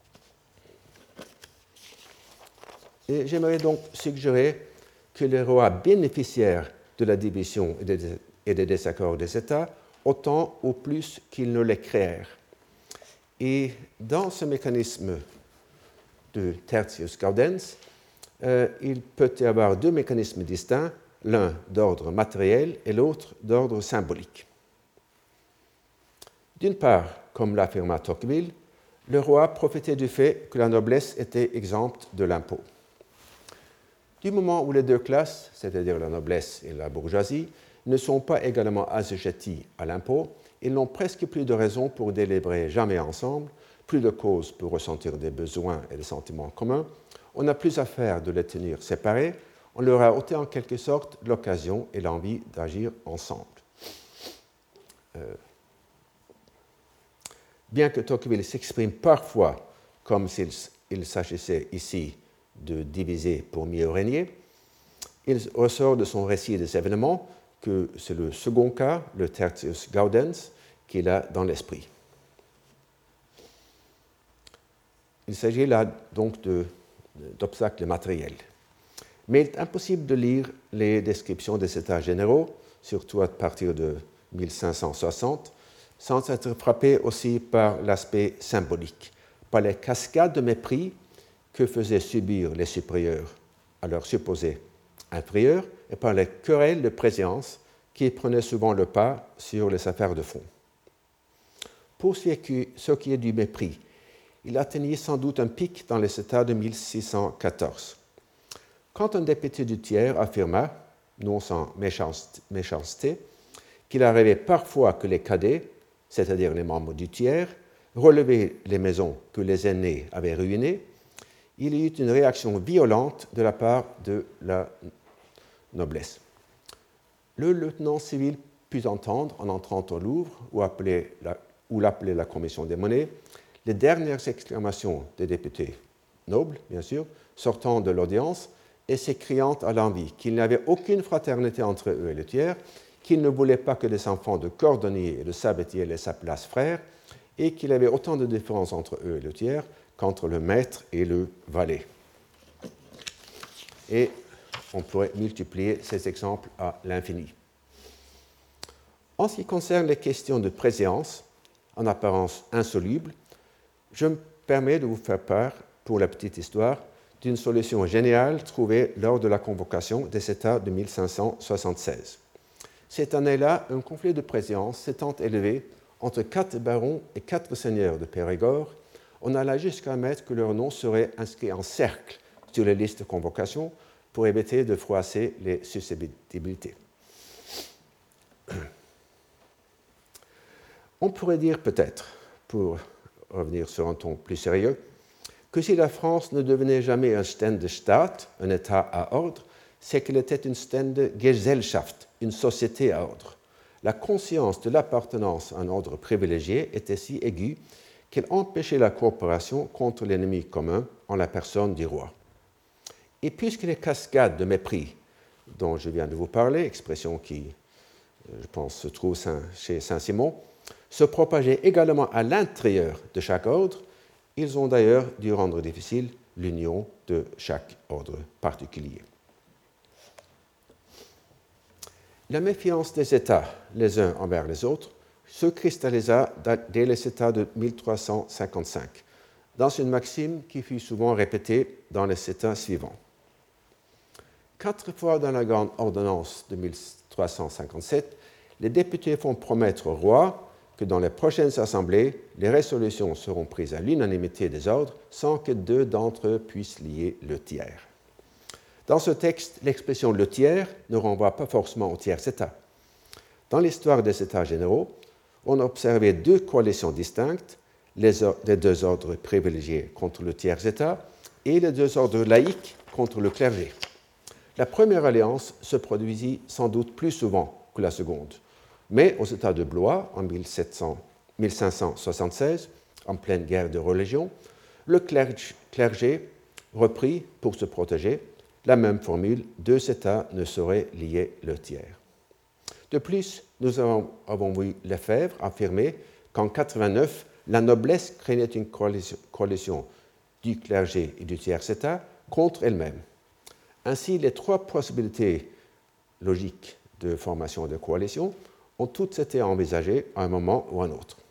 Et j'aimerais donc suggérer que les rois bénéficièrent de la division et des désaccords des États autant ou plus qu'ils ne les créèrent. Et dans ce mécanisme de tertius gaudens, euh, il peut y avoir deux mécanismes distincts, l'un d'ordre matériel et l'autre d'ordre symbolique. D'une part, comme l'affirma Tocqueville, le roi profitait du fait que la noblesse était exempte de l'impôt. Du moment où les deux classes, c'est-à-dire la noblesse et la bourgeoisie, ne sont pas également assujetties à l'impôt, ils n'ont presque plus de raison pour délibérer jamais ensemble, plus de causes pour ressentir des besoins et des sentiments communs, on n'a plus affaire de les tenir séparés, on leur a ôté en quelque sorte l'occasion et l'envie d'agir ensemble. Euh, bien que Tocqueville s'exprime parfois comme s'il il s'agissait ici de diviser pour mieux régner, il ressort de son récit des événements que c'est le second cas, le tertius gaudens, qu'il a dans l'esprit. Il s'agit là donc de, d'obstacles matériels. Mais il est impossible de lire les descriptions des États généraux, surtout à partir de mille cinq cent soixante, sans être frappé aussi par l'aspect symbolique, par les cascades de mépris que faisaient subir les supérieurs à leurs supposés inférieurs et par les querelles de préséance qui prenaient souvent le pas sur les affaires de fond. Pour ce qui est du mépris, il atteignit sans doute un pic dans les États de mille six cent quatorze. Quand un député du tiers affirma, non sans méchanceté, qu'il arrivait parfois que les cadets, c'est-à-dire les membres du tiers, relevaient les maisons que les aînés avaient ruinées, il y eut une réaction violente de la part de la noblesse. Le lieutenant civil put entendre, en entrant au Louvre, où, la, où l'appelait la commission des monnaies, les dernières exclamations des députés nobles, bien sûr, sortant de l'audience et s'écriant à l'envi qu'il n'y avait aucune fraternité entre eux et le tiers, qu'ils ne voulaient pas que les enfants de cordonniers et de sabetiers laissent place frères, et qu'il y avait autant de différences entre eux et le tiers qu'entre le maître et le valet. Et on pourrait multiplier ces exemples à l'infini. En ce qui concerne les questions de préséance, en apparence insolubles, je me permets de vous faire part, pour la petite histoire, d'une solution géniale trouvée lors de la convocation des États de mille cinq cent soixante-seize. Cette année-là, un conflit de préséance s'étant élevé entre quatre barons et quatre seigneurs de Périgord, on alla jusqu'à admettre que leur nom serait inscrit en cercle sur les listes de convocation pour éviter de froisser les susceptibilités. On pourrait dire peut-être, pour revenir sur un ton plus sérieux, que si la France ne devenait jamais un Ständestaat, un État à ordre, c'est qu'elle était une Ständegesellschaft, une société à ordre. La conscience de l'appartenance à un ordre privilégié était si aiguë qu'elle empêchait la coopération contre l'ennemi commun en la personne du roi. Et puisque les cascades de mépris dont je viens de vous parler, expression qui, je pense, se trouve chez Saint-Simon, se propageaient également à l'intérieur de chaque ordre, ils ont d'ailleurs dû rendre difficile l'union de chaque ordre particulier. La méfiance des États les uns envers les autres se cristallisa dès les États de mille trois cent cinquante-cinq, dans une maxime qui fut souvent répétée dans les États suivants. Quatre fois dans la grande ordonnance de mille trois cent cinquante-sept, les députés font promettre au roi que dans les prochaines assemblées, les résolutions seront prises à l'unanimité des ordres sans que deux d'entre eux puissent lier le tiers. Dans ce texte, l'expression « le tiers » ne renvoie pas forcément au tiers État. Dans l'histoire des États généraux, on observait deux coalitions distinctes, les, les deux ordres privilégiés contre le tiers État et les deux ordres laïques contre le clergé. La première alliance se produisit sans doute plus souvent que la seconde, mais aux États de Blois, en mille cinq cent soixante-seize, en pleine guerre de religion, le clergé reprit, pour se protéger, la même formule « deux États ne sauraient lier le tiers ». De plus, nous avons, avons vu Lefebvre affirmer qu'en mille neuf cent quatre-vingt-neuf, la noblesse craignait une coalition, coalition du clergé et du tiers État contre elle-même. Ainsi, les trois possibilités logiques de formation de coalition ont toutes été envisagées à un moment ou à un autre.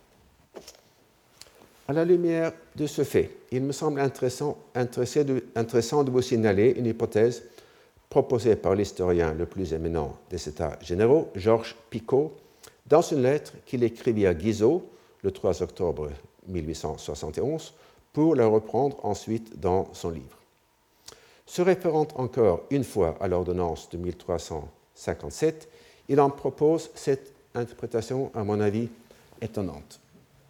À la lumière de ce fait, il me semble intéressant, de, intéressant de vous signaler une hypothèse proposée par l'historien le plus éminent des États généraux, Georges Picot, dans une lettre qu'il écrivit à Guizot le trois octobre mille huit cent soixante et onze, pour la reprendre ensuite dans son livre. Se référant encore une fois à l'ordonnance de mille trois cent cinquante-sept, il en propose cette interprétation, à mon avis, étonnante.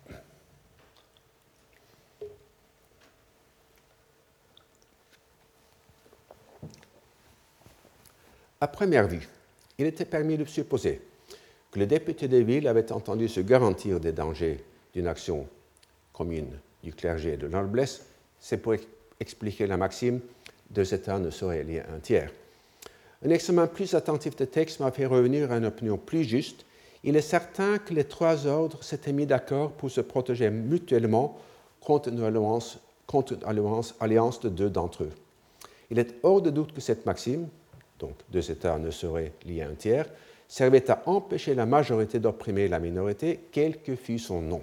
À première vue, il était permis de supposer que les députés des villes avaient entendu se garantir des dangers d'une action commune du clergé et de la noblesse. C'est pour expliquer la maxime « deux États ne sauraient lier un tiers ». Un examen plus attentif des textes m'a fait revenir à une opinion plus juste. Il est certain que les trois ordres s'étaient mis d'accord pour se protéger mutuellement contre une alliance, contre une alliance, alliance de deux d'entre eux. Il est hors de doute que cette maxime, donc deux États ne sauraient lier un tiers, servait à empêcher la majorité d'opprimer la minorité, quel que fût son nom.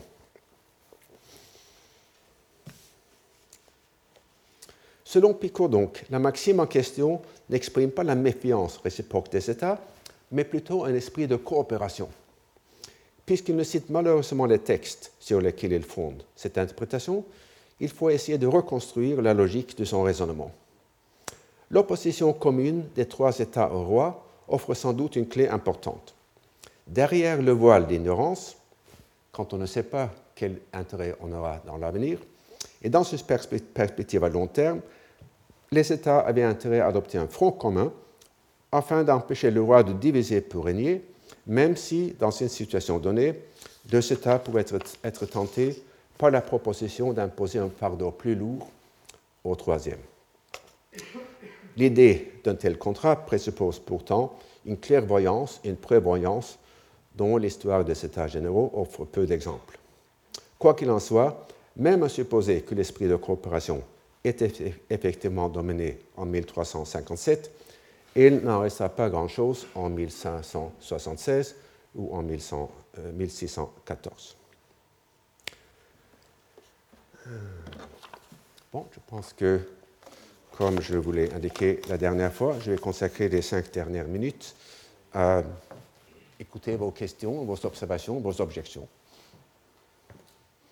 Selon Picot, donc, la maxime en question n'exprime pas la méfiance réciproque des États, mais plutôt un esprit de coopération. Puisqu'il ne cite malheureusement les textes sur lesquels il fonde cette interprétation, il faut essayer de reconstruire la logique de son raisonnement. L'opposition commune des trois États au roi offre sans doute une clé importante. Derrière le voile d'ignorance, quand on ne sait pas quel intérêt on aura dans l'avenir, et dans cette perspective à long terme, les États avaient intérêt à adopter un front commun afin d'empêcher le roi de diviser pour régner, même si, dans une situation donnée, deux États pouvaient être, être tentés par la proposition d'imposer un fardeau plus lourd au troisième. L'idée d'un tel contrat présuppose pourtant une clairvoyance et une prévoyance dont l'histoire des États généraux offre peu d'exemples. Quoi qu'il en soit, même à supposer que l'esprit de coopération ait effectivement dominé en mille trois cent cinquante-sept, il n'en restera pas grand-chose en mille cinq cent soixante-seize ou en mille six cent quatorze. Bon, je pense que, comme je vous l'ai indiqué la dernière fois, je vais consacrer les cinq dernières minutes à écouter vos questions, vos observations, vos objections.